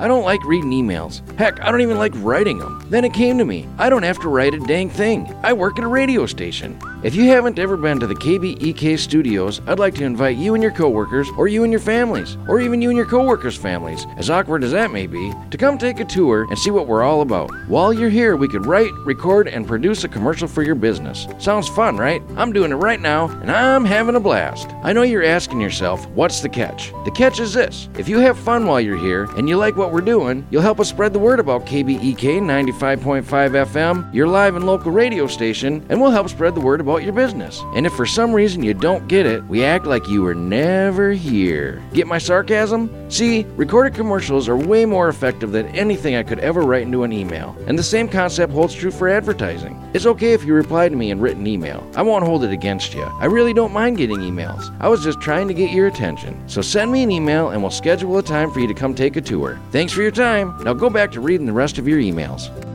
I don't like reading emails. Heck, I don't even like writing them. Then it came to me. I don't have to write a dang thing. I work at a radio station. If you haven't ever been to the KBEK studios, I'd like to invite you and your coworkers, or you and your families, or even you and your coworkers' families, as awkward as that may be, to come take a tour and see what we're all about. While you're here, we could write, record, and produce a commercial for your business. Sounds fun, right? I'm doing it right now, and I'm having a blast. I know you're asking yourself, what's the catch? The catch is this. If you have fun while you're here, and you like what we're doing, you'll help us spread the word about KBEK 95.5 FM, your live and local radio station, and we'll help spread the word about your business. And if for some reason you don't get it, we act like you were never here. Get my sarcasm? See, recorded commercials are way more effective than anything I could ever write into an email. And the same concept holds true for advertising. It's okay if you reply to me in written email. I won't hold it against you. I really don't mind getting emails. I was just trying to get your attention. So send me an email and we'll schedule a time for you to come take a tour. Thanks for your time. Now go back to reading the rest of your emails.